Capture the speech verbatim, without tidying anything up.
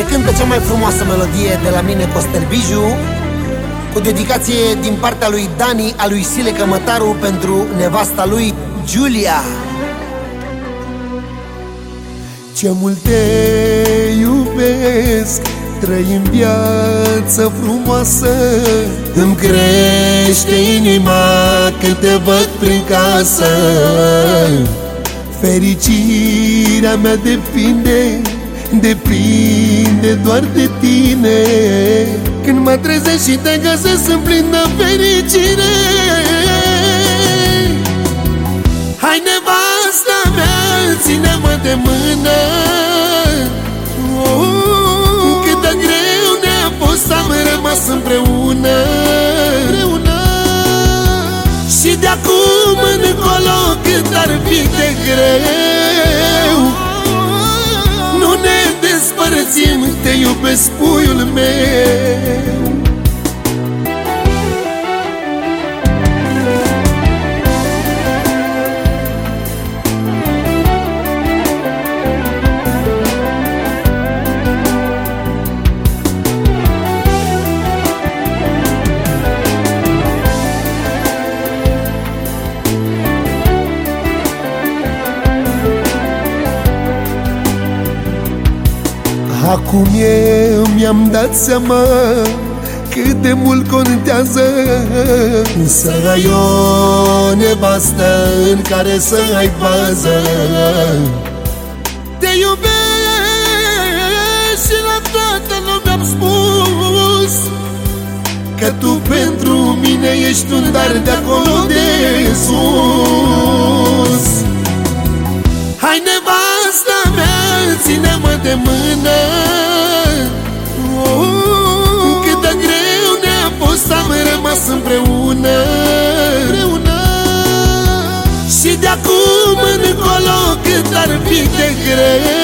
se cântă cea mai frumoasă melodie de la mine, Costel Biju, cu dedicație din partea lui Dani, a lui Sile Cămătaru, pentru nevasta lui, Giulia. Ce mult te iubesc, trăim viață frumoasă. Îmi crește inima când te văd prin casă. Fericirea mea depinde, depinde doar de tine. Când mă trezesc și te găsesc, sunt plin de fericire. Hai, nevasta mea, ține-mă de mână. Cât de greu ne-a fost, am rămas împreună. Și de acum încolo, cât ar fi de greu, nu ne despărțim, te iubesc, puiul meu. Acum eu mi-am dat seama cât de mult contează să ai o nevastă în care să ai bază. Te iubesc și la toată lumea am spus că tu pentru mine ești un dar de acolo de sus. Hai, nevasta mea, ține-mă de mână. Cât de greu ne-a fost, am rămas împreună. Și de acum încolo, cât ar fi de greu,